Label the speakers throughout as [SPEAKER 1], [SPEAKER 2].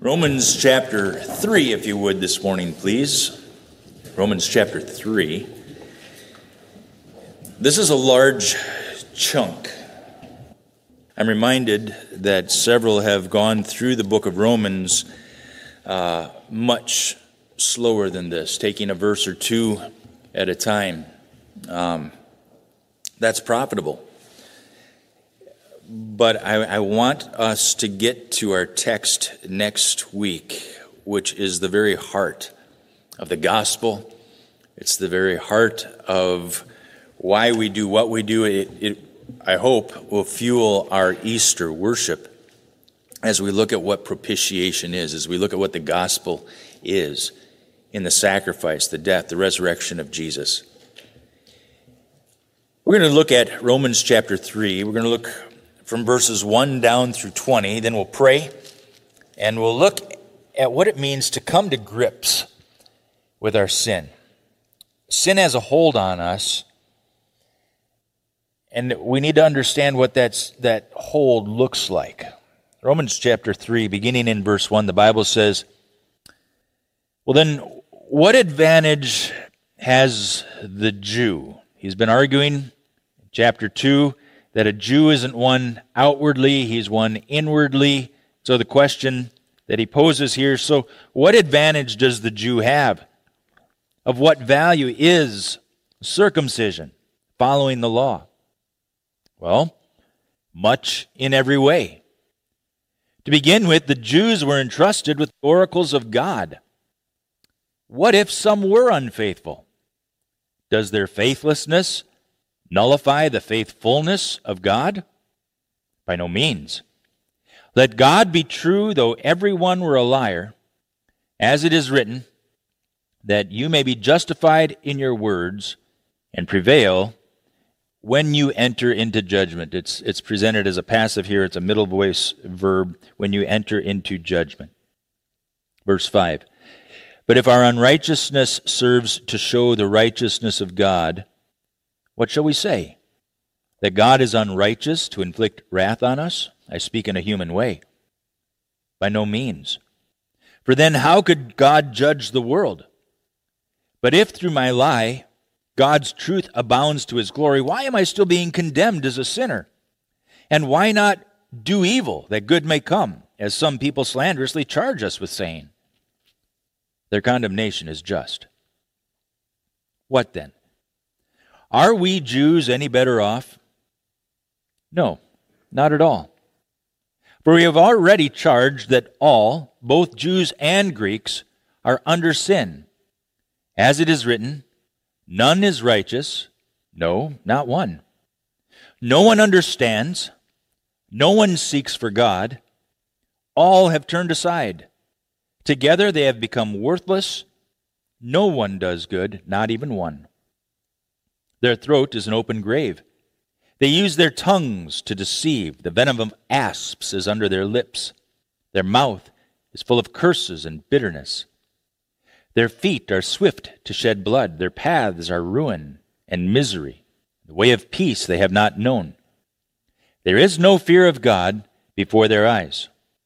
[SPEAKER 1] Romans chapter 3, if you would, this morning, please. Romans chapter 3. This is a large chunk. I'm reminded that several have gone through the book of Romans much slower than this, taking a verse or two at a time. That's profitable. But I want us to get to our text next week, which is the very heart of the gospel. It's the very heart of why we do what we do. It I hope, will fuel our Easter worship as we look at what propitiation is, as we look at what the gospel is in the sacrifice, the death, the resurrection of Jesus. We're going to look at Romans chapter 3. We're going to look from verses 1 down through 20. Then we'll pray, and we'll look at what it means to come to grips with our sin. Sin has a hold on us, and we need to understand what that hold looks like. Romans chapter 3, beginning in verse 1, the Bible says, "Well then, what advantage has the Jew?" He's been arguing in chapter 2 that a Jew isn't one outwardly, he's one inwardly. So the question that he poses here, so what advantage does the Jew have? Of what value is circumcision, following the law? Well, much in every way. To begin with, the Jews were entrusted with the oracles of God. What if some were unfaithful? Does their faithlessness nullify the faithfulness of God? By no means. Let God be true, though everyone were a liar, as it is written, that you may be justified in your words and prevail when you enter into judgment. It's presented as a passive here. It's a middle voice verb, when you enter into judgment. Verse 5, "But if our unrighteousness serves to show the righteousness of God, what shall we say? That God is unrighteous to inflict wrath on us? I speak in a human way. By no means. For then how could God judge the world? But if through my lie God's truth abounds to his glory, why am I still being condemned as a sinner? And why not do evil that good may come, as some people slanderously charge us with saying? Their condemnation is just. What then? Are we Jews any better off? No, not at all. For we have already charged that all, both Jews and Greeks, are under sin. As it is written, none is righteous, no, not one. No one understands, no one seeks for God. All have turned aside. Together they have become worthless. No one does good, not even one. Their throat is an open grave. They use their tongues to deceive. The venom of asps is under their lips. Their mouth is full of curses and bitterness. Their feet are swift to shed blood. Their paths are ruin and misery. The way of peace they have not known. There is no fear of God before their eyes.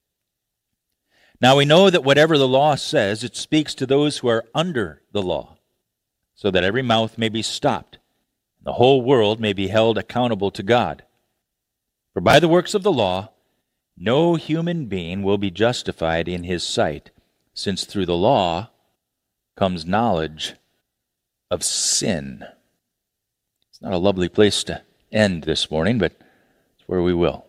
[SPEAKER 1] Now we know that whatever the law says, it speaks to those who are under the law, so that every mouth may be stopped, the whole world may be held accountable to God. For by the works of the law, no human being will be justified in his sight, since through the law comes knowledge of sin." It's not a lovely place to end this morning, but it's where we will.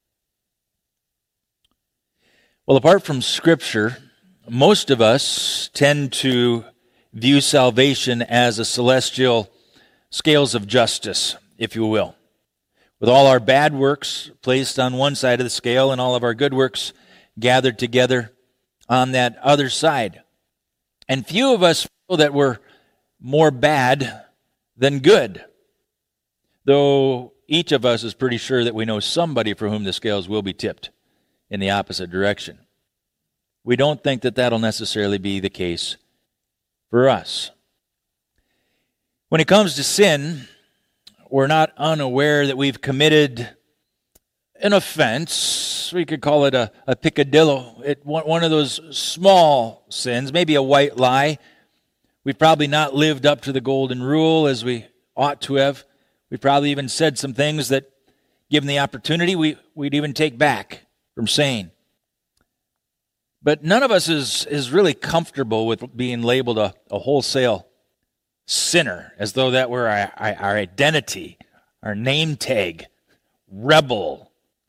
[SPEAKER 1] Well, apart from Scripture, most of us tend to view salvation as a celestial scales of justice, if you will, with all our bad works placed on one side of the scale and all of our good works gathered together on that other side. And few of us feel that we're more bad than good, though each of us is pretty sure that we know somebody for whom the scales will be tipped in the opposite direction. We don't think that that'll necessarily be the case for us. When it comes to sin, we're not unaware that we've committed an offense. We could call it a picadillo. One of those small sins, maybe a white lie. We've probably not lived up to the golden rule as we ought to have. We've probably even said some things that, given the opportunity, we'd even take back from saying. But none of us is really comfortable with being labeled a wholesale sinner, as though that were our identity, our name tag, rebel,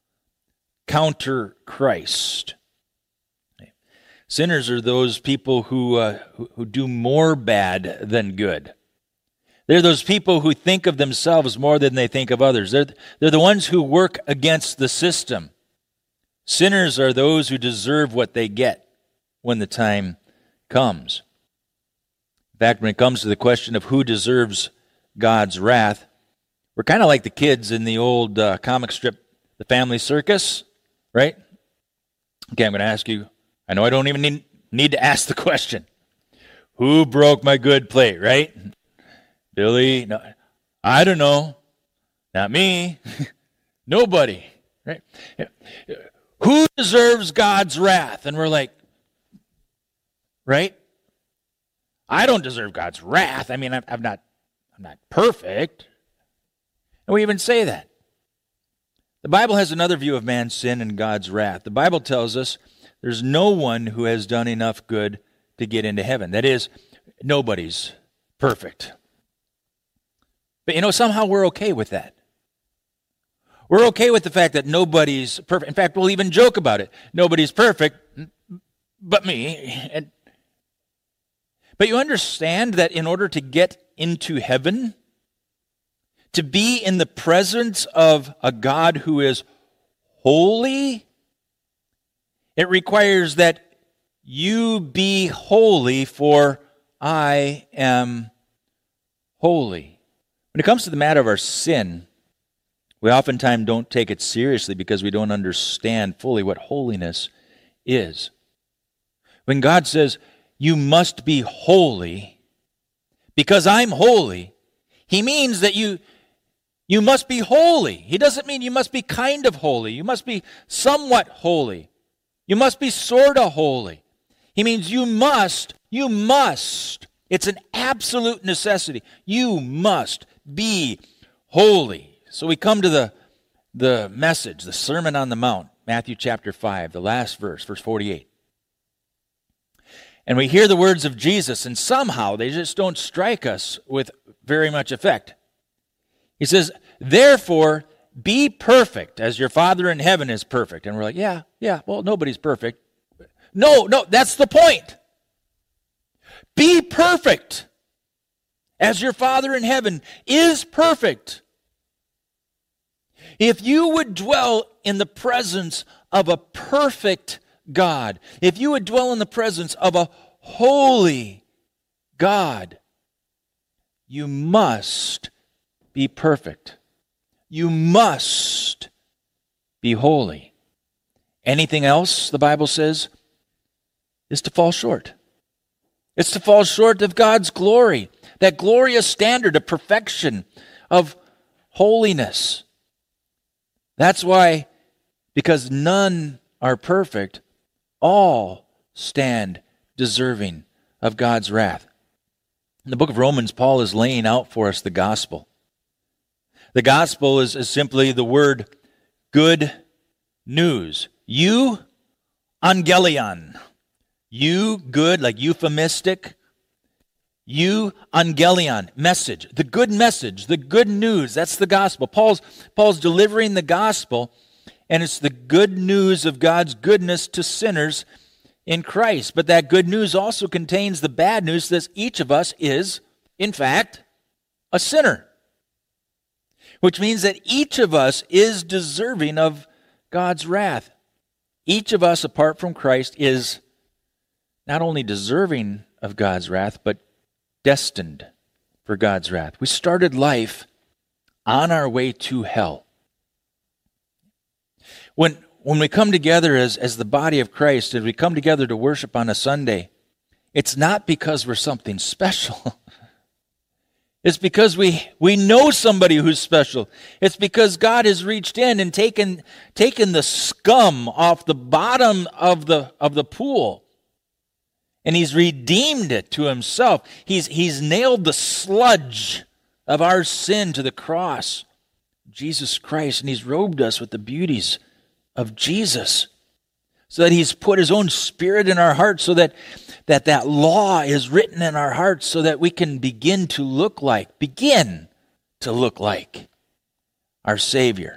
[SPEAKER 1] counter Christ. Sinners are those people who do more bad than good. They're those people who think of themselves more than they think of others. They're the ones who work against the system. Sinners are those who deserve what they get when the time comes. In fact, when it comes to the question of who deserves God's wrath, we're kind of like the kids in the old comic strip, The Family Circus, right? Okay, I'm going to ask you, I know I don't even need to ask the question. Who broke my good plate, right? Billy? No, I don't know. Not me. Nobody, right? Who deserves God's wrath? And we're like, right? I don't deserve God's wrath. I mean, I'm not perfect. And we even say that. The Bible has another view of man's sin and God's wrath. The Bible tells us there's no one who has done enough good to get into heaven. That is, nobody's perfect. But somehow we're okay with that. We're okay with the fact that nobody's perfect. In fact, we'll even joke about it. Nobody's perfect but me. But you understand that in order to get into heaven, to be in the presence of a God who is holy, it requires that you be holy, for I am holy. When it comes to the matter of our sin, we oftentimes don't take it seriously because we don't understand fully what holiness is. When God says, you must be holy because I'm holy, He means that you must be holy. He doesn't mean you must be kind of holy. You must be somewhat holy. You must be sort of holy. He means you must. It's an absolute necessity. You must be holy. So we come to the message, the Sermon on the Mount, Matthew chapter 5, the last verse, verse 48. And we hear the words of Jesus, and somehow they just don't strike us with very much effect. He says, therefore, be perfect as your Father in heaven is perfect. And we're like, yeah, well, nobody's perfect. No, that's the point. Be perfect as your Father in heaven is perfect. If you would dwell in the presence of a perfect God, if you would dwell in the presence of a holy God, you must be perfect. You must be holy. Anything else, the Bible says, is to fall short. It's to fall short of God's glory, that glorious standard of perfection, of holiness. That's why, because none are perfect, all stand deserving of God's wrath. In the book of Romans, Paul is laying out for us the gospel. The gospel is simply the word good news. Euangelion. You, good, like euphemistic. Euangelion, message. The good message, the good news. That's the gospel. Paul's delivering the gospel, and it's the good news of God's goodness to sinners in Christ. But that good news also contains the bad news that each of us is, in fact, a sinner. Which means that each of us is deserving of God's wrath. Each of us, apart from Christ, is not only deserving of God's wrath, but destined for God's wrath. We started life on our way to hell. When we come together as the body of Christ, as we come together to worship on a Sunday, it's not because we're something special. It's because we know somebody who's special. It's because God has reached in and taken the scum off the bottom of the pool. And he's redeemed it to himself. He's nailed the sludge of our sin to the cross, Jesus Christ, and he's robed us with the beauties of Jesus, so that he's put his own Spirit in our hearts, so that law is written in our hearts, so that we can begin to look like our Savior.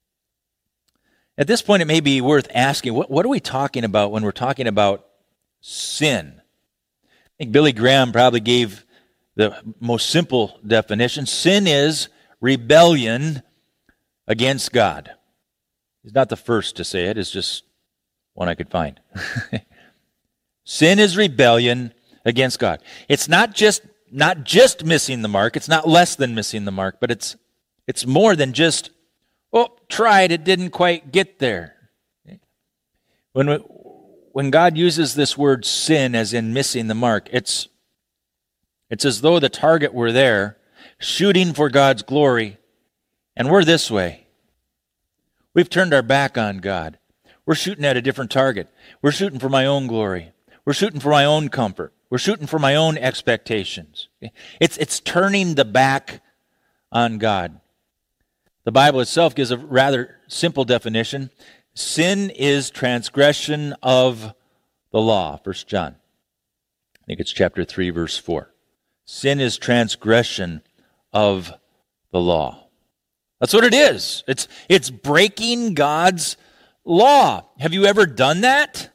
[SPEAKER 1] At this point, it may be worth asking, what are we talking about when we're talking about sin? I think Billy Graham probably gave the most simple definition. Sin is rebellion against God. He's not the first to say it. It's just one I could find. Sin is rebellion against God. It's not just missing the mark. It's not less than missing the mark, but it's more than just, tried, it didn't quite get there. When God uses this word sin as in missing the mark, it's as though the target were there, shooting for God's glory, and we're this way. We've turned our back on God. We're shooting at a different target. We're shooting for my own glory. We're shooting for my own comfort. We're shooting for my own expectations. It's turning the back on God. The Bible itself gives a rather simple definition. Sin is transgression of the law. 1 John. I think it's chapter 3, verse 4. Sin is transgression of the law. That's what it is. It's breaking God's law. Have you ever done that?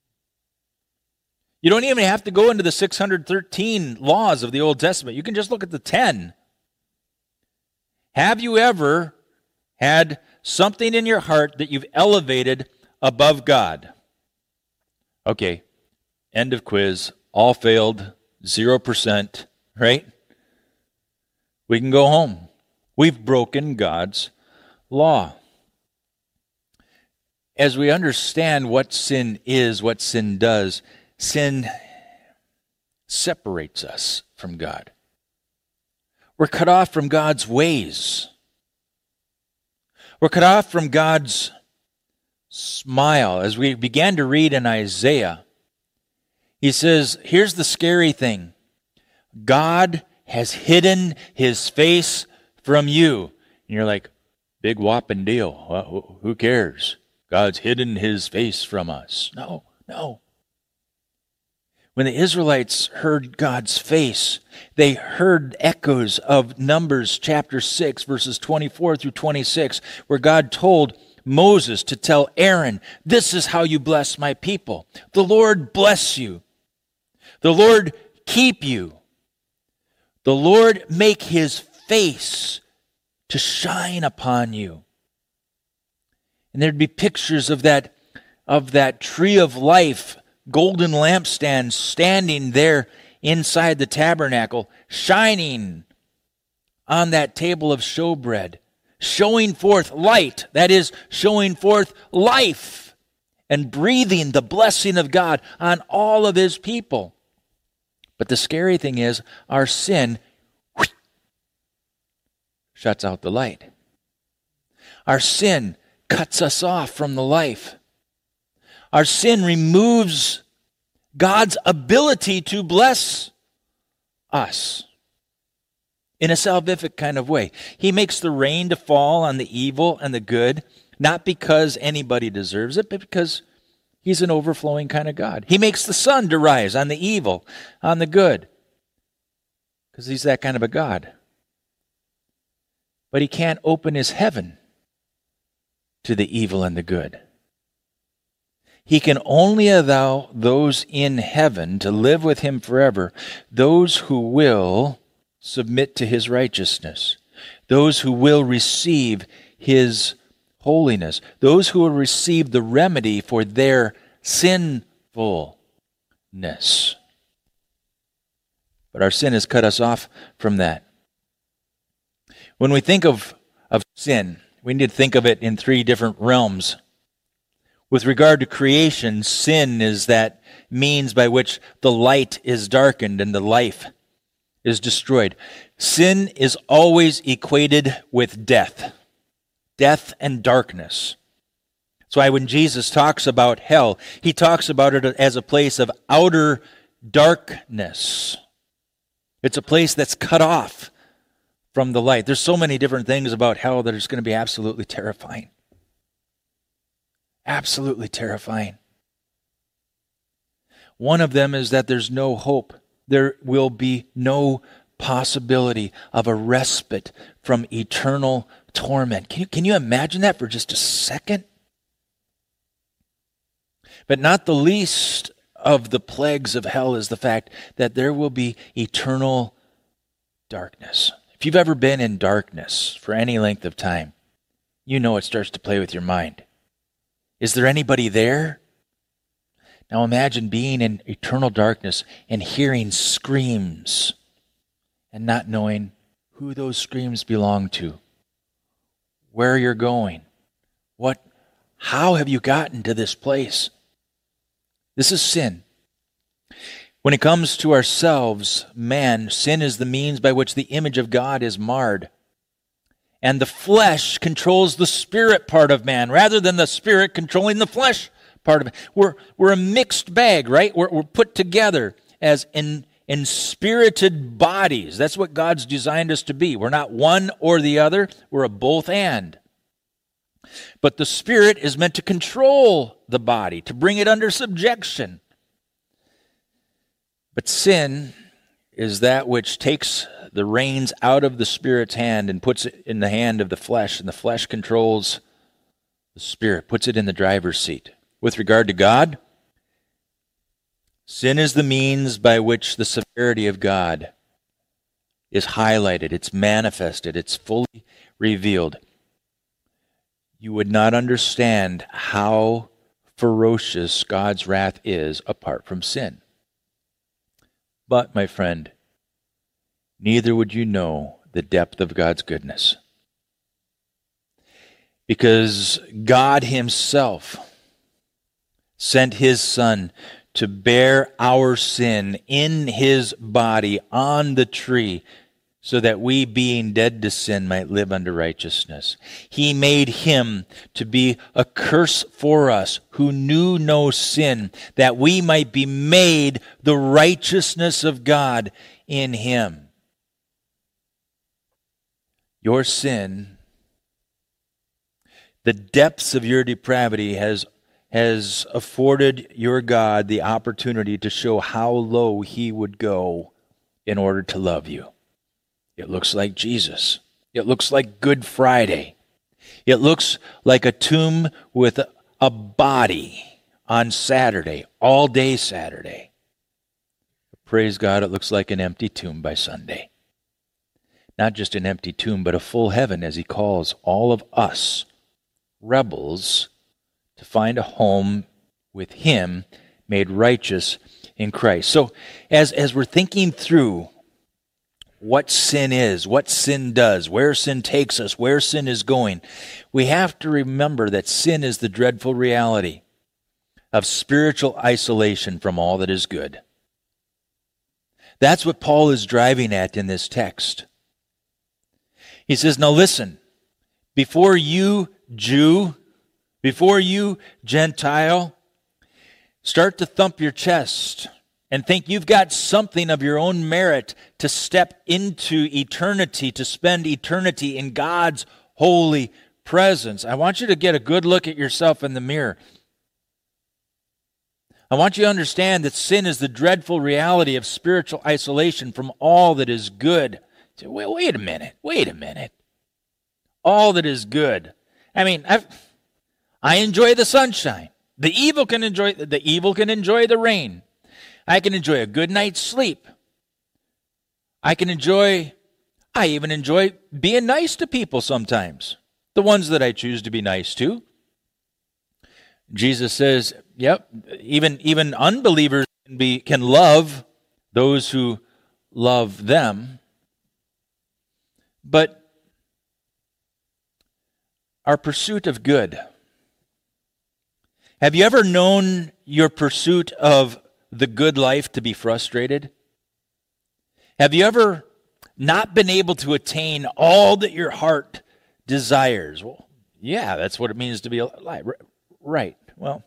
[SPEAKER 1] You don't even have to go into the 613 laws of the Old Testament. You can just look at the 10. Have you ever had something in your heart that you've elevated above God? Okay, end of quiz. All failed, 0%, right? We can go home. We've broken God's law. As we understand what sin is, what sin does, sin separates us from God. We're cut off from God's ways. We're cut off from God's smile. As we began to read in Isaiah, he says, here's the scary thing. God has hidden his face from you. And you're like, big whopping deal. Well, who cares? God's hidden his face from us. No. When the Israelites heard God's face, they heard echoes of Numbers chapter 6, verses 24 through 26, where God told Moses to tell Aaron, this is how you bless my people. The Lord bless you. The Lord keep you. The Lord make his face to shine upon you. And there'd be pictures of that tree of life, golden lampstand standing there inside the tabernacle, shining on that table of showbread, showing forth light, that is, showing forth life, and breathing the blessing of God on all of his people. But the scary thing is, our sin shuts out the light. Our sin cuts us off from the life. Our sin removes God's ability to bless us in a salvific kind of way. He makes the rain to fall on the evil and the good, not because anybody deserves it, but because he's an overflowing kind of God. He makes the sun to rise on the evil, on the good, because he's that kind of a God. But he can't open his heaven to the evil and the good. He can only allow those in heaven to live with him forever, those who will submit to his righteousness, those who will receive his holiness, those who will receive the remedy for their sinfulness. But our sin has cut us off from that. When we think of sin, we need to think of it in three different realms. With regard to creation, sin is that means by which the light is darkened and the life is destroyed. Sin is always equated with death. Death and darkness. That's why when Jesus talks about hell, he talks about it as a place of outer darkness. It's a place that's cut off from the light. There's so many different things about hell that is going to be absolutely terrifying. Absolutely terrifying. One of them is that there's no hope. There will be no possibility of a respite from eternal torment. Can you imagine that for just a second? But not the least of the plagues of hell is the fact that there will be eternal darkness. If you've ever been in darkness for any length of time, you know it starts to play with your mind. Is there anybody there? Now imagine being in eternal darkness and hearing screams and not knowing who those screams belong to, where you're going, how have you gotten to this place? This is sin. When it comes to ourselves, man, sin is the means by which the image of God is marred. And the flesh controls the spirit part of man rather than the spirit controlling the flesh part of it. We're a mixed bag, right? We're put together as inspirited bodies. That's what God's designed us to be. We're not one or the other. We're a both and. But the spirit is meant to control the body, to bring it under subjection. But sin is that which takes the reins out of the spirit's hand and puts it in the hand of the flesh, and the flesh controls the spirit, puts it in the driver's seat. With regard to God, sin is the means by which the severity of God is highlighted, it's manifested, it's fully revealed. You would not understand how ferocious God's wrath is apart from sin. But, my friend, neither would you know the depth of God's goodness. Because God Himself sent His Son to bear our sin in His body on the tree, so that we, being dead to sin, might live unto righteousness. He made Him to be a curse for us who knew no sin, that we might be made the righteousness of God in Him. Your sin, the depths of your depravity has afforded your God the opportunity to show how low He would go in order to love you. It looks like Jesus. It looks like Good Friday. It looks like a tomb with a body on Saturday, all day Saturday. Praise God, it looks like an empty tomb by Sunday. Not just an empty tomb, but a full heaven as He calls all of us, rebels, to find a home with Him made righteous in Christ. So as we're thinking through what sin is, what sin does, where sin takes us, where sin is going, we have to remember that sin is the dreadful reality of spiritual isolation from all that is good. That's what Paul is driving at in this text. He says, now listen, before you Jew, before you Gentile, start to thump your chest and think you've got something of your own merit to step into eternity, to spend eternity in God's holy presence. I want you to get a good look at yourself in the mirror. I want you to understand that sin is the dreadful reality of spiritual isolation from all that is good. Say, wait a minute. All that is good. I mean, I enjoy the sunshine. The evil can enjoy the rain. I can enjoy a good night's sleep. I even enjoy being nice to people sometimes. The ones that I choose to be nice to. Jesus says, yep, even unbelievers can love those who love them. But our pursuit of good. Have you ever known your pursuit of the good life to be frustrated? Have you ever not been able to attain all that your heart desires? Well, yeah, that's what it means to be alive. Right. Well,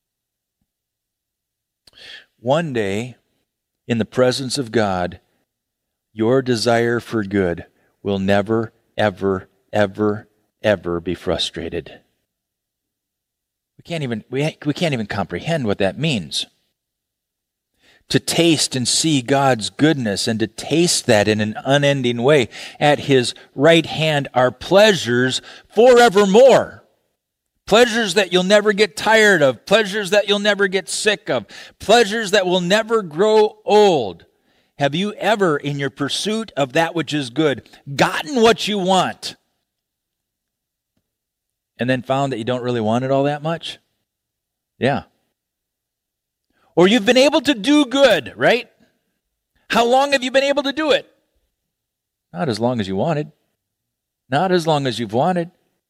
[SPEAKER 1] one day, in the presence of God, your desire for good will never, ever, ever, ever be frustrated. We can't even comprehend what that means. To taste and see God's goodness and to taste that in an unending way. At His right hand are pleasures forevermore. Pleasures that you'll never get tired of. Pleasures that you'll never get sick of. Pleasures that will never grow old. Have you ever, in your pursuit of that which is good, gotten what you want and then found that you don't really want it all that much? Yeah. Or you've been able to do good, right? How long have you been able to do it? Not as long as you wanted. Not as long as you've wanted.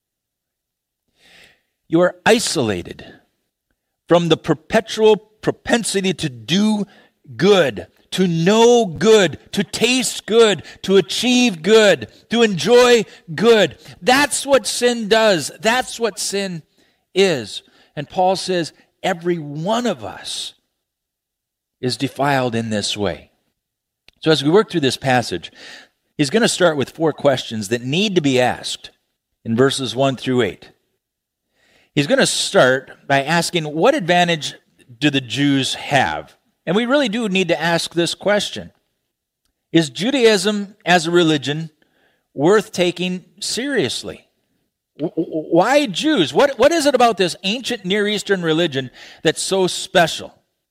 [SPEAKER 1] You are isolated from the perpetual propensity to do good, to know good, to taste good, to achieve good, to enjoy good. That's what sin does. That's what sin is. And Paul says every one of us is defiled in this way. So as we work through this passage, he's going to start with 4 questions that need to be asked in verses 1 through 8. He's going to start by asking, what advantage do the Jews have? And we really do need to ask this question. Is Judaism as a religion worth taking seriously? Why Jews? What is it about this ancient Near Eastern religion that's so special?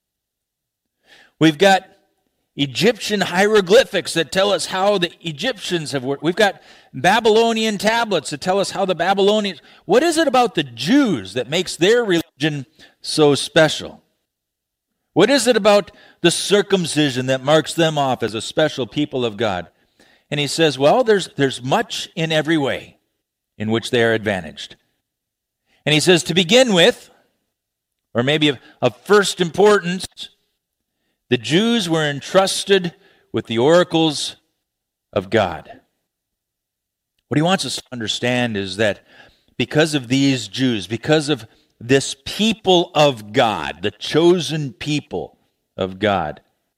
[SPEAKER 1] We've got Egyptian hieroglyphics that tell us how the Egyptians have worked. We've got Babylonian tablets that tell us how the Babylonians... What is it about the Jews that makes their religion so special? What is it about the circumcision that marks them off as a special people of God? And he says, well, there's much in every way in which they are advantaged. And he says, to begin with, or maybe of first importance, the Jews were entrusted with the oracles of God. What he wants us to understand is that because of these Jews, because of this people of God, the chosen people of God,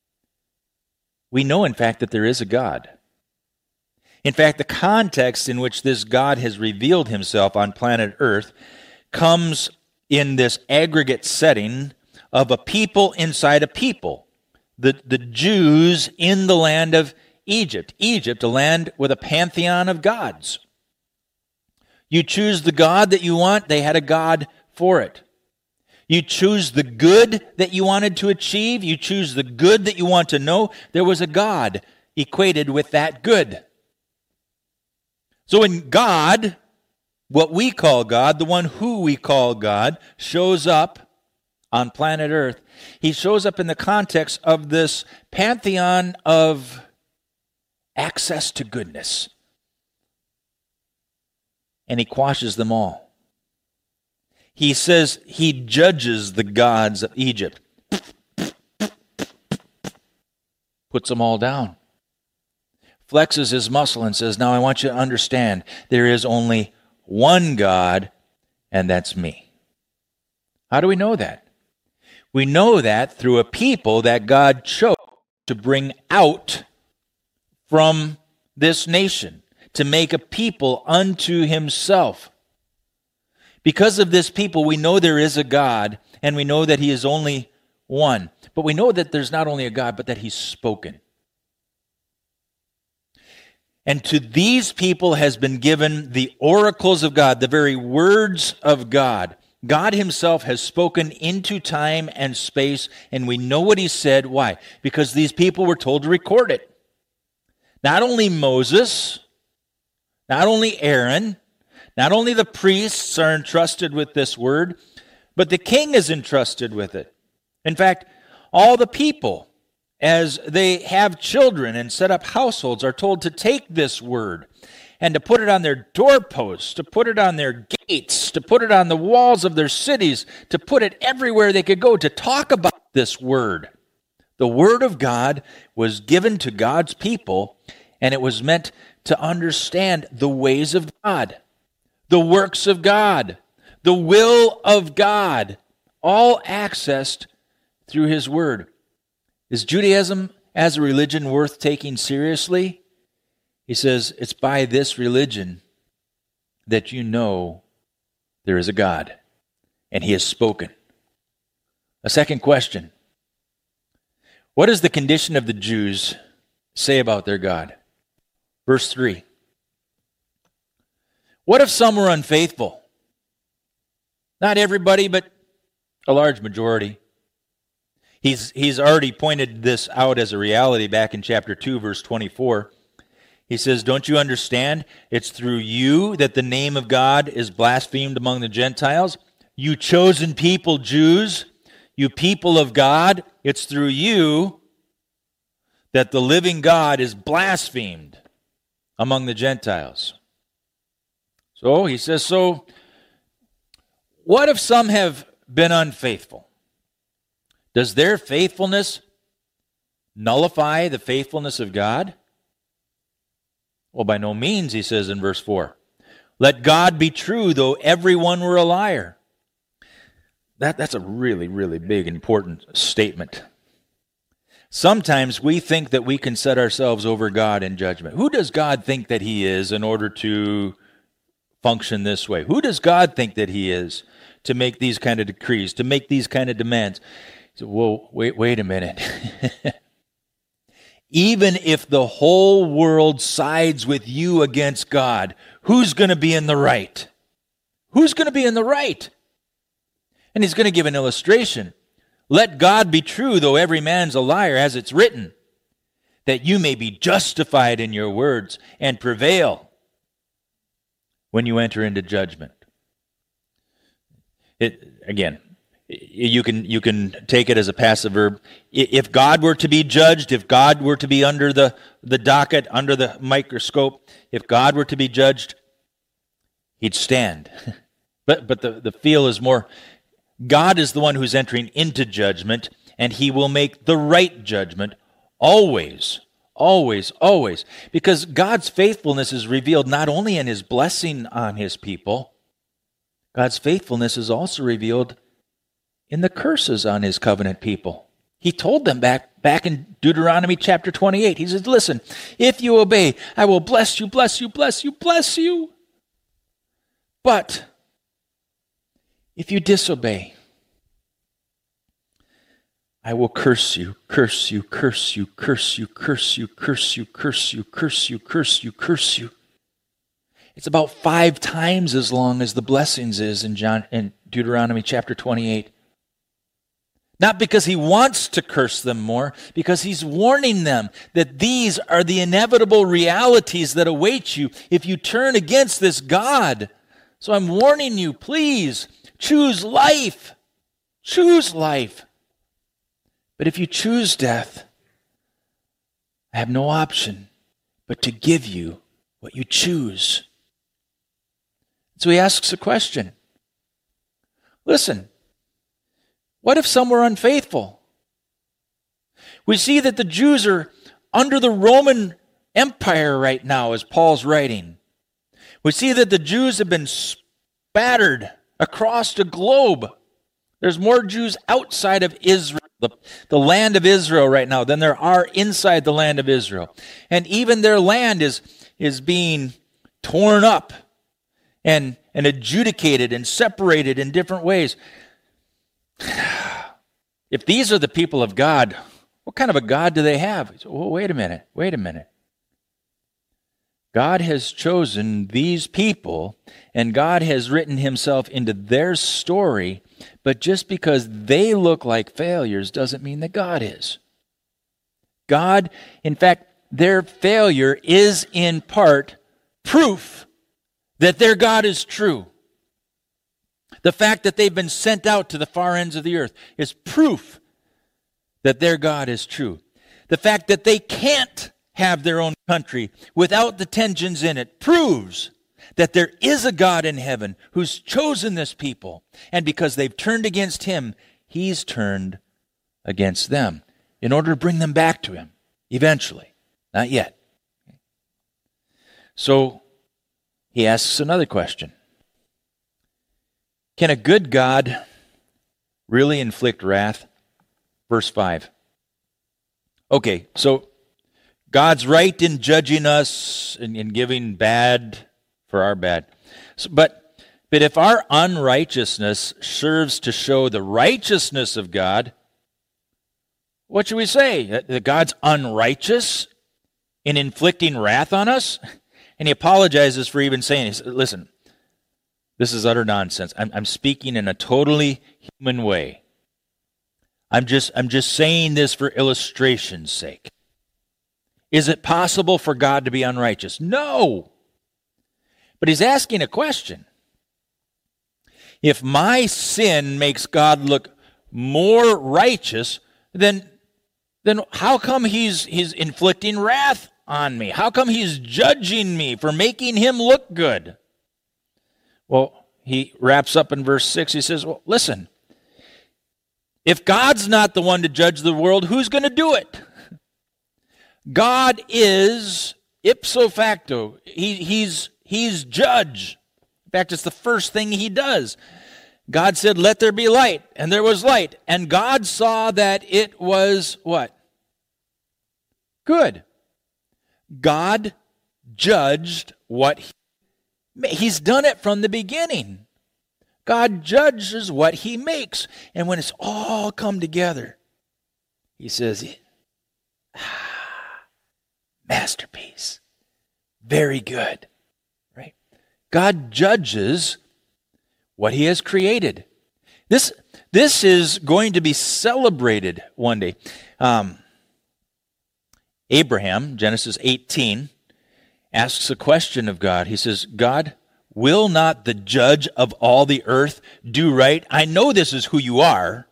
[SPEAKER 1] we know, in fact, that there is a God. In fact, the context in which this God has revealed himself on planet Earth comes in this aggregate setting of a people inside a people. The Jews in the land of Egypt. Egypt, a land with a pantheon of gods. You choose the God that you want, they had a God for it. You choose the good that you wanted to achieve, you choose the good that you want to know, there was a God equated with that good. So when God, what we call God, the one who we call God, shows up on planet Earth, he shows up in the context of this pantheon of access to goodness. And he quashes them all. He says he judges the gods of Egypt. Puts them all down. Flexes his muscle and says, now I want you to understand, there is only one God, and that's me. How do we know that? We know that through a people that God chose to bring out from this nation, to make a people unto himself. Because of this people, we know there is a God, and we know that he is only one. But we know that there's not only a God, but that he's spoken. And to these people has been given the oracles of God, the very words of God. God himself has spoken into time and space, and we know what he said. Why? Because these people were told to record it. Not only Moses, not only Aaron, not only the priests are entrusted with this word, but the king is entrusted with it. In fact, all the people, as they have children and set up households, are told to take this word and to put it on their doorposts, to put it on their gates, to put it on the walls of their cities, to put it everywhere they could go, to talk about this word, The Word of God was given to God's people, and it was meant to understand the ways of God, the works of God, the will of God, all accessed through His Word. Is Judaism as a religion worth taking seriously? He says, it's by this religion that you know there is a God, and He has spoken. A second question. What does the condition of the Jews say about their God? Verse 3. What if some were unfaithful? Not everybody, but a large majority. He's already pointed this out as a reality back in chapter 2, verse 24. He says, don't you understand? It's through you that the name of God is blasphemed among the Gentiles. You chosen people, Jews, you people of God, it's through you that the living God is blasphemed among the Gentiles. So he says, so what if some have been unfaithful? Does their faithfulness nullify the faithfulness of God? Well, by no means, he says in verse 4. Let God be true, though everyone were a liar. That's a really, really big, important statement. Sometimes we think that we can set ourselves over God in judgment. Who does God think that He is in order to function this way? Who does God think that He is to make these kind of decrees, to make these kind of demands? So, well, wait a minute. Even if the whole world sides with you against God, who's going to be in the right? Who's going to be in the right? And he's going to give an illustration. Let God be true, though every man's a liar, as it's written, that you may be justified in your words and prevail when you enter into judgment. You can take it as a passive verb. If God were to be judged, if God were to be under the docket, under the microscope, if God were to be judged, He'd stand. But the feel is more, God is the one who's entering into judgment, and He will make the right judgment always, always, always. Because God's faithfulness is revealed not only in His blessing on His people, God's faithfulness is also revealed in the curses on His covenant people. He told them back in Deuteronomy chapter 28. He says, listen, if you obey, I will bless you, bless you, bless you, bless you. But if you disobey, I will curse you, curse you, curse you, curse you, curse you, curse you, curse you, curse you, curse you, curse you. It's about 5 times as long as the blessings is in Deuteronomy chapter 28. Not because He wants to curse them more, because He's warning them that these are the inevitable realities that await you if you turn against this God. So I'm warning you, please, choose life. Choose life. But if you choose death, I have no option but to give you what you choose. So he asks a question. Listen, what if some were unfaithful? We see that the Jews are under the Roman Empire right now, as Paul's writing. We see that the Jews have been spattered across the globe. There's more Jews outside of Israel, the land of Israel right now, than there are inside the land of Israel. And even their land is being torn up and adjudicated and separated in different ways. If these are the people of God, what kind of a God do they have? Well, wait a minute. God has chosen these people, and God has written Himself into their story, but just because they look like failures doesn't mean that God is. God, in fact, their failure is in part proof that their God is true. The fact that they've been sent out to the far ends of the earth is proof that their God is true. The fact that they can't have their own country without the tensions in it proves that there is a God in heaven who's chosen this people. And because they've turned against Him, He's turned against them. in order to bring them back to him eventually. Not yet. So he asks another question. Can a good God really inflict wrath? Verse 5. Okay, so God's right in judging us and in giving bad for our bad. But if our unrighteousness serves to show the righteousness of God, what should we say? That God's unrighteous in inflicting wrath on us? And he apologizes for even saying, he said, listen, this is utter nonsense. I'm speaking in a totally human way. I'm just saying this for illustration's sake. Is it possible for God to be unrighteous? No. But he's asking a question. If my sin makes God look more righteous, then how come he's inflicting wrath on me? How come he's judging me for making him look good? Well, he wraps up in verse 6. He says, well, listen, if God's not the one to judge the world, who's going to do it? God is ipso facto. He's judge. In fact, it's the first thing he does. God said, let there be light, and there was light. And God saw that it was what? Good. God judged what he's done it from the beginning. God judges what he makes. And when it's all come together, he says, masterpiece. Very good. Right? God judges what he has created. This is going to be celebrated one day. Abraham, Genesis 18, asks a question of God. He says, God, will not the judge of all the earth do right? I know this is who you are.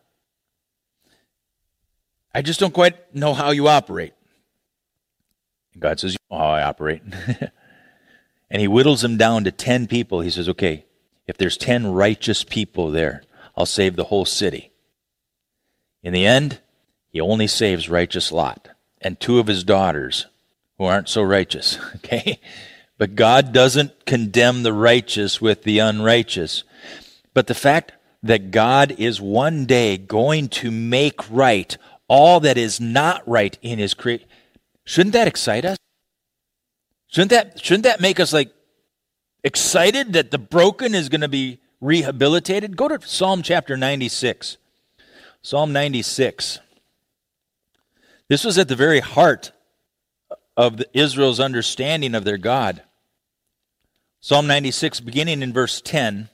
[SPEAKER 1] I just don't quite know how you operate. And God says, you know how I operate. And he whittles him down to 10 people. He says, okay, if there's 10 righteous people there, I'll save the whole city. In the end, he only saves righteous Lot and 2 of his daughters who aren't so righteous, okay? But God doesn't condemn the righteous with the unrighteous. But the fact that God is one day going to make right all that is not right in his creation, shouldn't that excite us? Shouldn't that make us like excited that the broken is going to be rehabilitated? Go to Psalm chapter 96. Psalm 96. This was at the very heart of Israel's understanding of their God. Psalm 96, beginning in verse 10,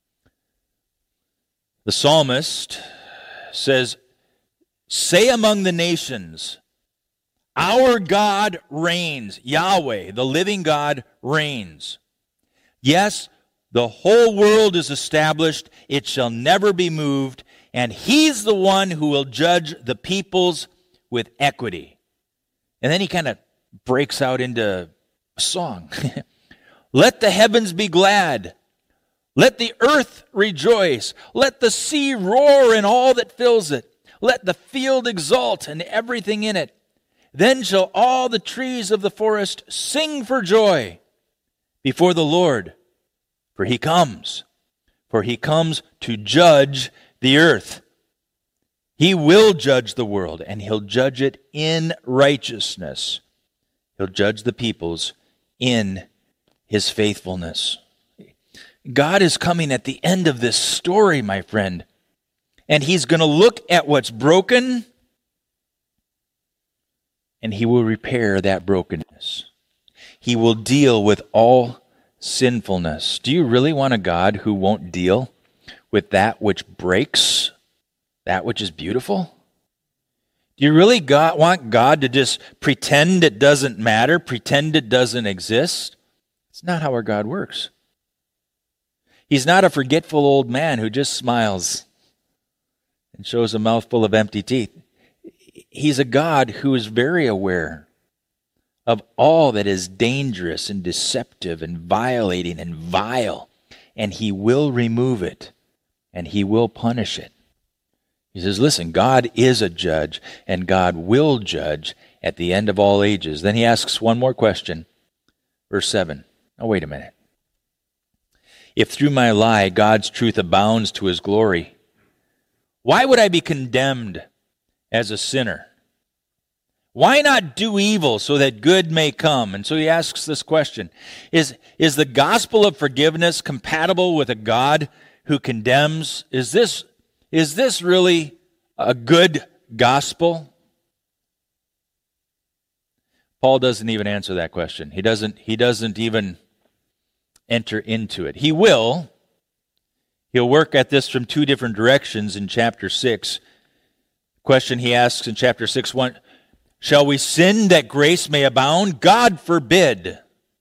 [SPEAKER 1] the psalmist says, say among the nations, our God reigns. Yahweh, the living God, reigns. Yes, the whole world is established. It shall never be moved. And he's the one who will judge the peoples with equity. And then he kind of breaks out into a song. Let the heavens be glad. Let the earth rejoice. Let the sea roar and all that fills it. Let the field exult and everything in it. Then shall all the trees of the forest sing for joy before the Lord. For he comes to judge the earth. He will judge the world, and he'll judge it in righteousness. He'll judge the peoples in his faithfulness. God is coming at the end of this story, my friend, and he's going to look at what's broken, and he will repair that brokenness. He will deal with all sinfulness. Do you really want a God who won't deal with that which breaks, that which is beautiful? Do you really want God to just pretend it doesn't matter, pretend it doesn't exist? It's not how our God works. He's not a forgetful old man who just smiles and shows a mouthful of empty teeth. He's a God who is very aware of all that is dangerous and deceptive and violating and vile, and he will remove it, and he will punish it. He says, listen, God is a judge, and God will judge at the end of all ages. Then he asks one more question. Verse 7. Now, wait a minute. If through my lie God's truth abounds to his glory, why would I be condemned as a sinner? Why not do evil so that good may come? And so he asks this question. Is the gospel of forgiveness compatible with a God who condemns? Is this really a good gospel? Paul doesn't even answer that question. He doesn't even enter into it. He will. He'll work at this from two different directions in chapter 6. Question he asks in chapter 6:1, shall we sin that grace may abound? God forbid.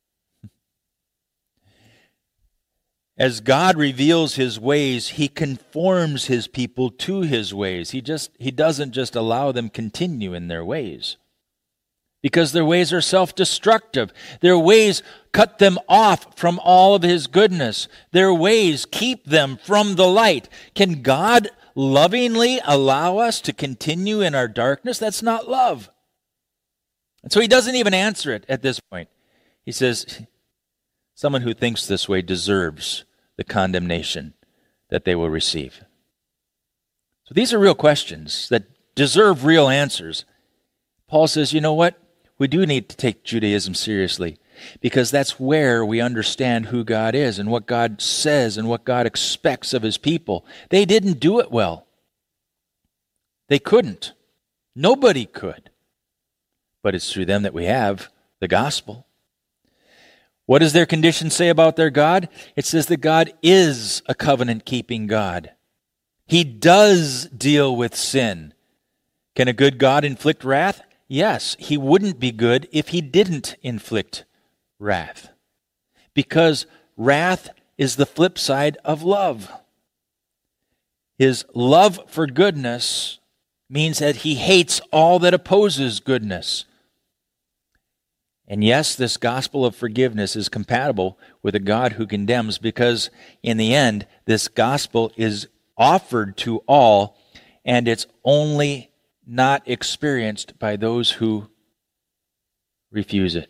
[SPEAKER 1] As God reveals his ways, he conforms his people to his ways. He doesn't just allow them continue in their ways, because their ways are self-destructive. Their ways cut them off from all of his goodness. Their ways keep them from the light. Can God lovingly allow us to continue in our darkness? That's not love. And so he doesn't even answer it at this point. He says, someone who thinks this way deserves the condemnation that they will receive. So these are real questions that deserve real answers. Paul says, you know what? We do need to take Judaism seriously, because that's where we understand who God is and what God says and what God expects of his people. They didn't do it well. They couldn't. Nobody could. But it's through them that we have the gospel. What does their condition say about their God? It says that God is a covenant-keeping God. He does deal with sin. Can a good God inflict wrath? Yes, he wouldn't be good if he didn't inflict wrath, because wrath is the flip side of love. His love for goodness means that he hates all that opposes goodness. And yes, this gospel of forgiveness is compatible with a God who condemns, because in the end, this gospel is offered to all, and it's only not experienced by those who refuse it.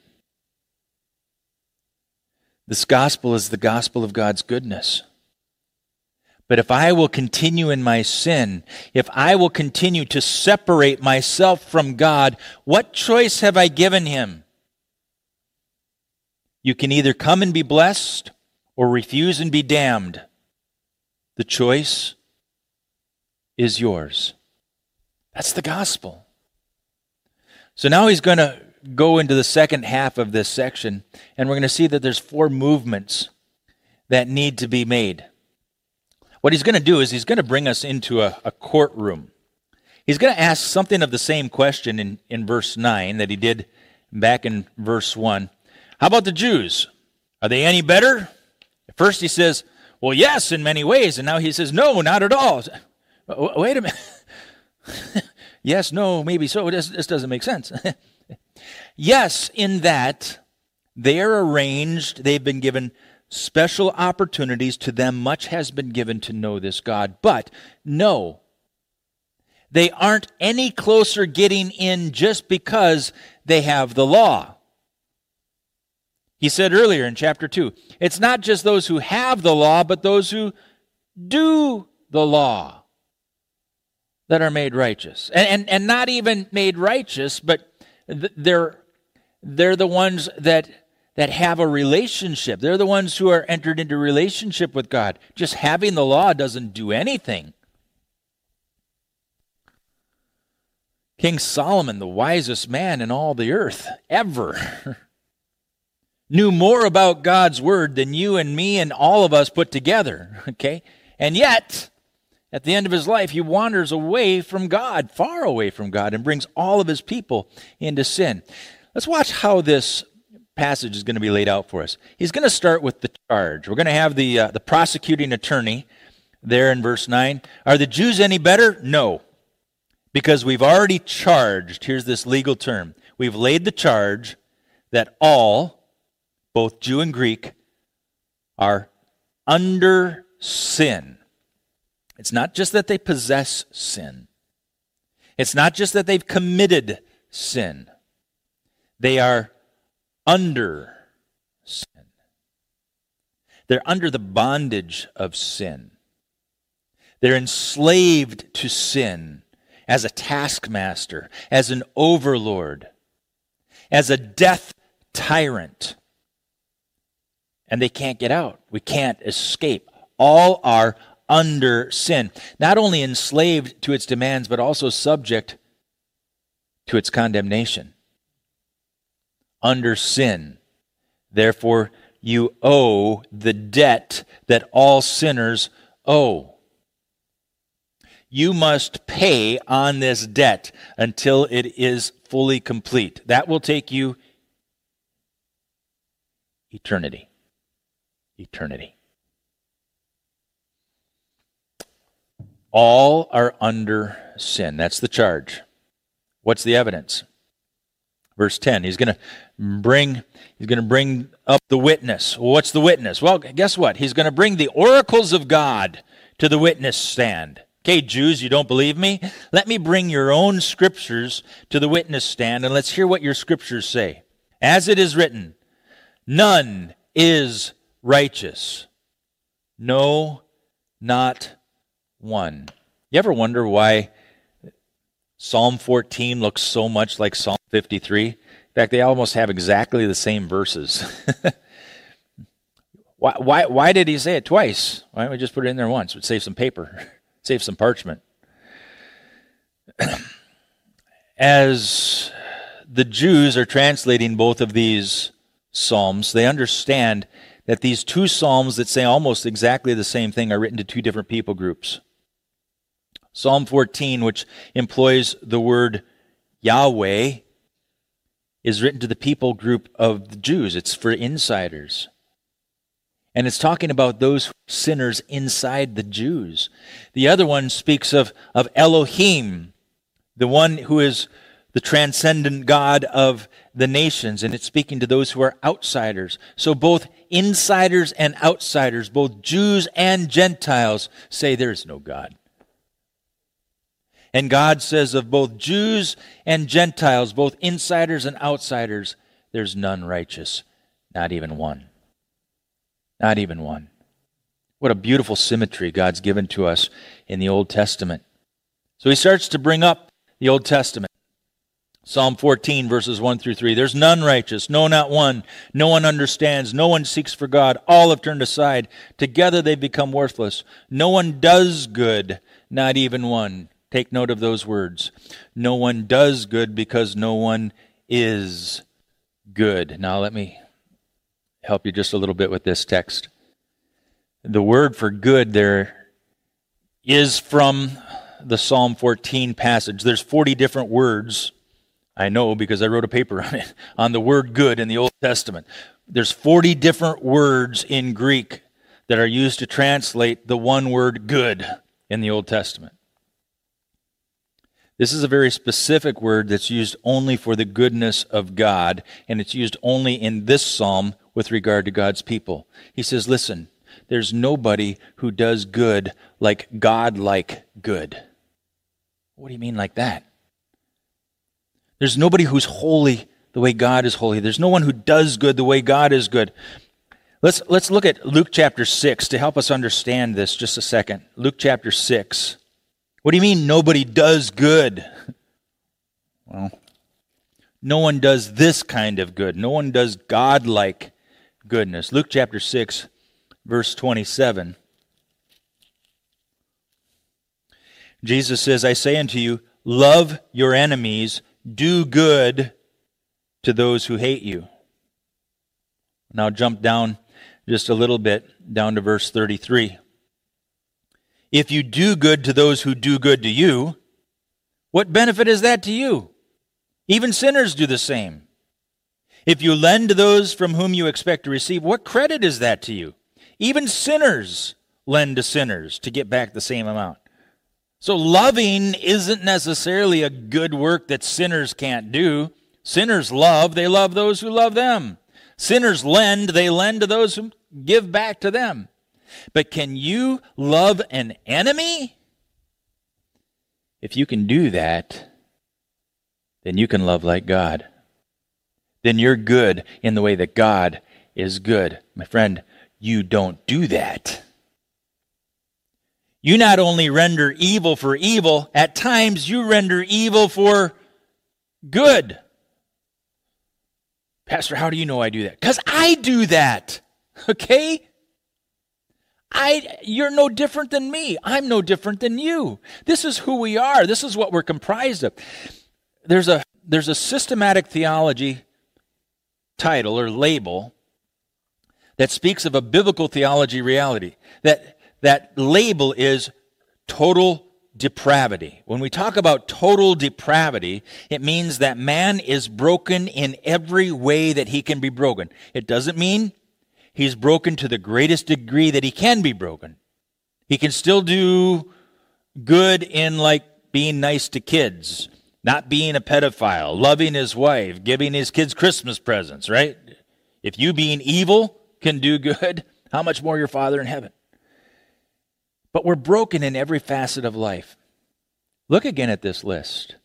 [SPEAKER 1] This gospel is the gospel of God's goodness. But if I will continue in my sin, if I will continue to separate myself from God, what choice have I given him? You can either come and be blessed or refuse and be damned. The choice is yours. That's the gospel. So now he's going to go into the second half of this section, and we're going to see that there's 4 movements that need to be made. What he's going to do is he's going to bring us into a courtroom. He's going to ask something of the same question in verse 9 that he did back in verse 1. How about the Jews? Are they any better? At first he says, well, yes, in many ways. And now he says, no, not at all. Wait a minute. Yes, no, maybe so. This doesn't make sense. Yes, in that they're arranged, they've been given special opportunities. To them much has been given to know this God. But no, they aren't any closer getting in just because they have the law. He said earlier in chapter 2, it's not just those who have the law, but those who do the law that are made righteous. And not even made righteous, but they're the ones that have a relationship. They're the ones who are entered into relationship with God. Just having the law doesn't do anything. King Solomon, the wisest man in all the earth ever, knew more about God's word than you and me and all of us put together, okay? And yet, at the end of his life, he wanders away from God, far away from God, and brings all of his people into sin. Let's watch how this passage is going to be laid out for us. He's going to start with the charge. We're going to have the prosecuting attorney there in verse 9. Are the Jews any better? No, because we've already charged. Here's this legal term. We've laid the charge that all, both Jew and Greek, are under sin. It's not just that they possess sin. It's not just that they've committed sin. They are under sin. They're under the bondage of sin. They're enslaved to sin as a taskmaster, as an overlord, as a death tyrant. And they can't get out. We can't escape. All are under sin. Not only enslaved to its demands, but also subject to its condemnation. Under sin. Therefore, you owe the debt that all sinners owe. You must pay on this debt until it is fully complete. That will take you eternity. Eternity. All are under sin. That's the charge. What's the evidence? Verse 10, he's going to bring up the witness. Well, what's the witness? Well, guess what? He's going to bring the oracles of God to the witness stand. Okay, Jews, you don't believe me? Let me bring your own scriptures to the witness stand, and let's hear what your scriptures say. As it is written, none is righteous. No, not one. You ever wonder why Psalm 14 looks so much like Psalm 53? In fact, they almost have exactly the same verses. Why did he say it twice? Why don't we just put it in there once? It would save some paper, save some parchment. As the Jews are translating both of these psalms, they understand that these two psalms that say almost exactly the same thing are written to two different people groups. Psalm 14, which employs the word Yahweh, is written to the people group of the Jews. It's for insiders. And it's talking about those sinners inside the Jews. The other one speaks of Elohim, the one who is the transcendent God of the nations, and it's speaking to those who are outsiders. So both insiders and outsiders, both Jews and Gentiles, say there is no God. And God says of both Jews and Gentiles, both insiders and outsiders, there's none righteous, not even one. Not even one. What a beautiful symmetry God's given to us in the Old Testament. So he starts to bring up the Old Testament. Psalm 14, verses 1 through 3. There's none righteous, no, not one. No one understands. No one seeks for God. All have turned aside. Together they become worthless. No one does good, not even one. Take note of those words. No one does good because no one is good. Now let me help you just a little bit with this text. The word for good there is from the Psalm 14 passage. There's 40 different words. I know because I wrote a paper on it, on the word good in the Old Testament. There's 40 different words in Greek that are used to translate the one word good in the Old Testament. This is a very specific word that's used only for the goodness of God, and it's used only in this psalm with regard to God's people. He says, listen, there's nobody who does good like God-like good. What do you mean like that? There's nobody who's holy the way God is holy. There's no one who does good the way God is good. Let's look at Luke chapter 6 to help us understand this just a second. Luke chapter 6. What do you mean nobody does good? Well, no one does this kind of good. No one does God-like goodness. Luke chapter 6, verse 27. Jesus says, I say unto you, love your enemies, do good to those who hate you. Now jump down just a little bit, down to verse 33. If you do good to those who do good to you, what benefit is that to you? Even sinners do the same. If you lend to those from whom you expect to receive, what credit is that to you? Even sinners lend to sinners to get back the same amount. So loving isn't necessarily a good work that sinners can't do. Sinners love, they love those who love them. Sinners lend, they lend to those who give back to them. But can you love an enemy? If you can do that, then you can love like God. Then you're good in the way that God is good. My friend, you don't do that. You not only render evil for evil, at times you render evil for good. Pastor, how do you know I do that? Because I do that. Okay? You're no different than me. I'm no different than you. This is who we are. This is what we're comprised of. There's a systematic theology title or label that speaks of a biblical theology reality. That label is total depravity. When we talk about total depravity, it means that man is broken in every way that he can be broken. It doesn't mean he's broken to the greatest degree that he can be broken. He can still do good in like being nice to kids, not being a pedophile, loving his wife, giving his kids Christmas presents, right? If you being evil can do good, how much more your Father in heaven? But we're broken in every facet of life. Look again at this list.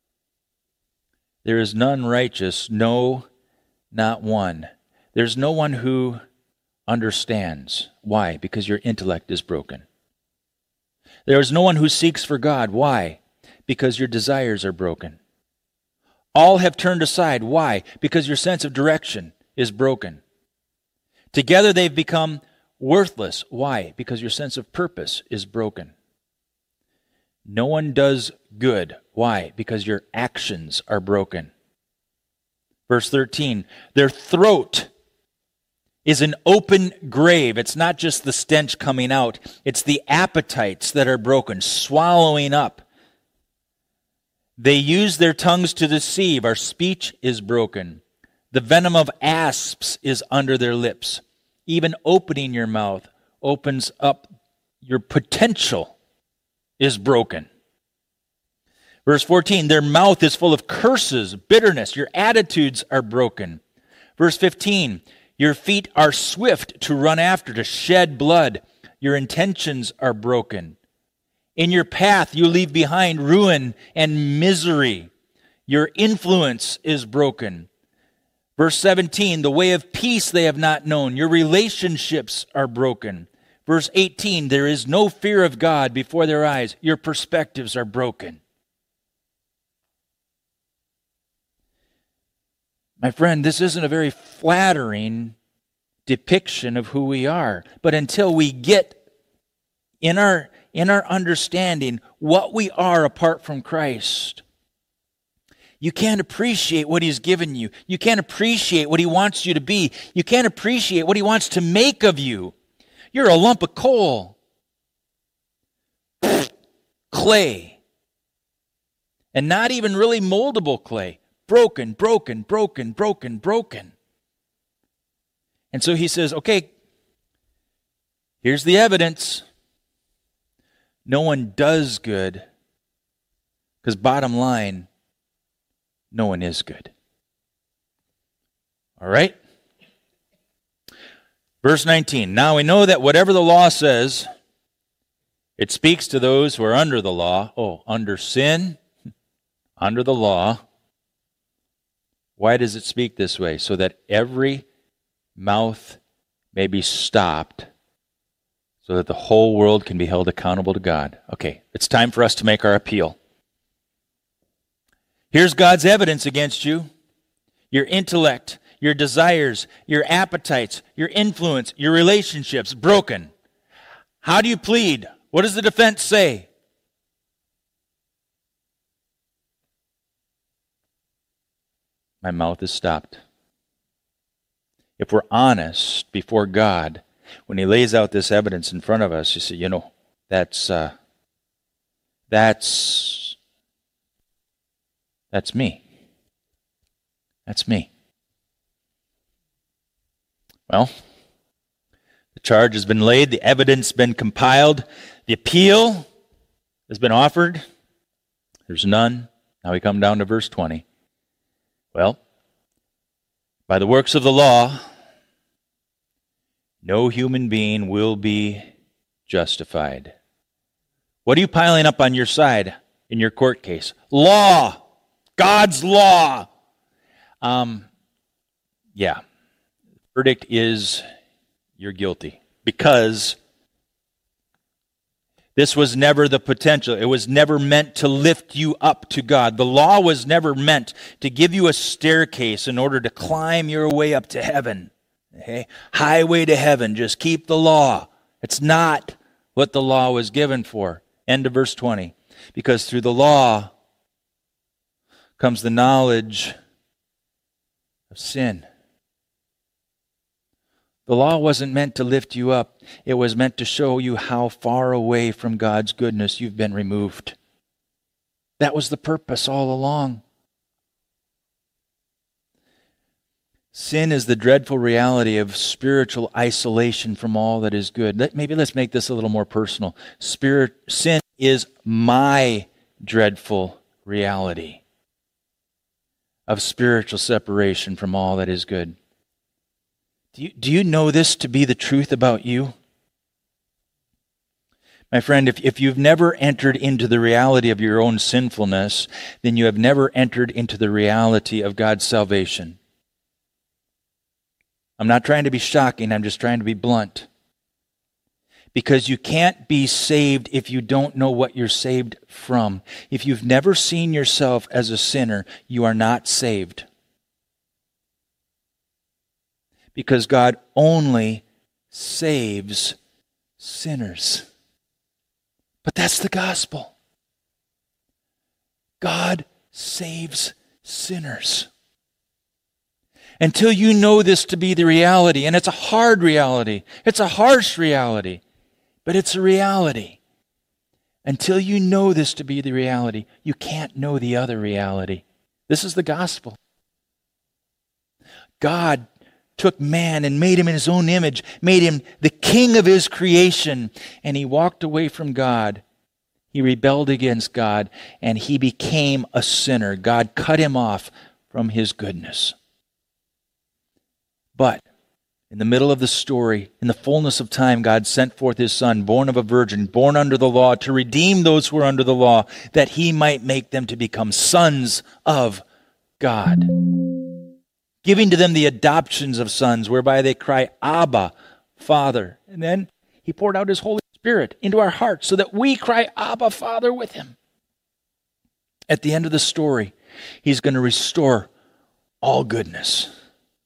[SPEAKER 1] There is none righteous, no, not one. There's no one who understands. Why? Because your intellect is broken. There is no one who seeks for God. Why? Because your desires are broken. All have turned aside. Why? Because your sense of direction is broken. Together they've become worthless. Why? Because your sense of purpose is broken. No one does good. Why? Because your actions are broken. Verse 13, their throat is an open grave. It's not just the stench coming out. It's the appetites that are broken, swallowing up. They use their tongues to deceive. Our speech is broken. The venom of asps is under their lips. Even opening your mouth opens up your potential is broken. Verse 14, their mouth is full of curses, bitterness. Your attitudes are broken. Verse 15, your feet are swift to run after, to shed blood. Your intentions are broken. In your path you leave behind ruin and misery. Your influence is broken. Verse 17, the way of peace they have not known. Your relationships are broken. Verse 18, there is no fear of God before their eyes. Your perspectives are broken. My friend, this isn't a very flattering depiction of who we are. But until we get in our understanding what we are apart from Christ, you can't appreciate what He's given you. You can't appreciate what He wants you to be. You can't appreciate what He wants to make of you. You're a lump of coal. Clay. And not even really moldable clay. Broken, broken, broken, broken, broken. And so He says, okay, here's the evidence. No one does good, because bottom line, no one is good. All right? Verse 19, now we know that whatever the law says, it speaks to those who are under the law. Oh, under sin, under the law. Why does it speak this way? So that every mouth may be stopped, so that the whole world can be held accountable to God. Okay, it's time for us to make our appeal. Here's God's evidence against you. Your intellect, your desires, your appetites, your influence, your relationships, broken. How do you plead? What does the defense say? My mouth is stopped. If we're honest before God, when He lays out this evidence in front of us, you say, that's me. That's me. Well, the charge has been laid, the evidence has been compiled, the appeal has been offered. There's none. Now we come down to verse 20. Well, by the works of the law, no human being will be justified. What are you piling up on your side in your court case? Law. God's law. Yeah. Verdict is you're guilty. Because this was never the potential. It was never meant to lift you up to God. The law was never meant to give you a staircase in order to climb your way up to heaven. Okay? Highway to heaven. Just keep the law. It's not what the law was given for. End of verse 20. Because through the law comes the knowledge of sin. The law wasn't meant to lift you up. It was meant to show you how far away from God's goodness you've been removed. That was the purpose all along. Sin is the dreadful reality of spiritual isolation from all that is good. Maybe let's make this a little more personal. Sin is my dreadful reality of spiritual separation from all that is good. Do you know this to be the truth about you? My friend, if you've never entered into the reality of your own sinfulness, then you have never entered into the reality of God's salvation. I'm not trying to be shocking, I'm just trying to be blunt. Because you can't be saved if you don't know what you're saved from. If you've never seen yourself as a sinner, you are not saved. Because God only saves sinners. But that's the gospel. God saves sinners. Until you know this to be the reality, and it's a hard reality, it's a harsh reality, but it's a reality. Until you know this to be the reality, you can't know the other reality. This is the gospel. God took man and made him in his own image, made him the king of his creation, and he walked away from God. He rebelled against God, and he became a sinner. God cut him off from his goodness. But in the middle of the story, in the fullness of time, God sent forth his Son, born of a virgin, born under the law, to redeem those who are under the law, that he might make them to become sons of God, giving to them the adoptions of sons, whereby they cry, Abba, Father. And then he poured out his Holy Spirit into our hearts so that we cry, Abba, Father, with him. At the end of the story, he's going to restore all goodness.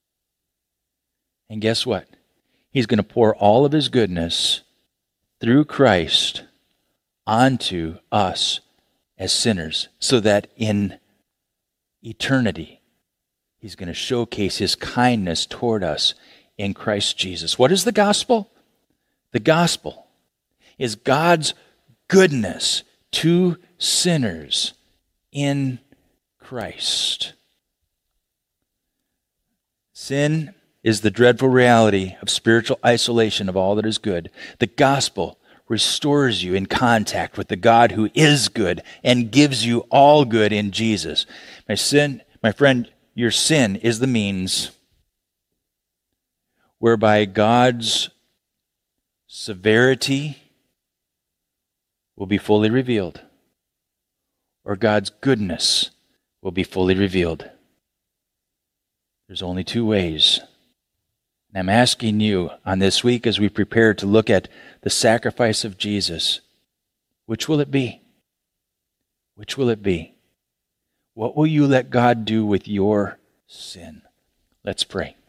[SPEAKER 1] And guess what? He's going to pour all of his goodness through Christ onto us as sinners, so that in eternity, he's going to showcase his kindness toward us in Christ Jesus. What is the gospel? The gospel is God's goodness to sinners in Christ. Sin is the dreadful reality of spiritual isolation of all that is good. The gospel restores you in contact with the God who is good and gives you all good in Jesus. My friend, your sin is the means whereby God's severity will be fully revealed, or God's goodness will be fully revealed. There's only two ways. And I'm asking you on this week, as we prepare to look at the sacrifice of Jesus, which will it be? Which will it be? What will you let God do with your sin? Let's pray.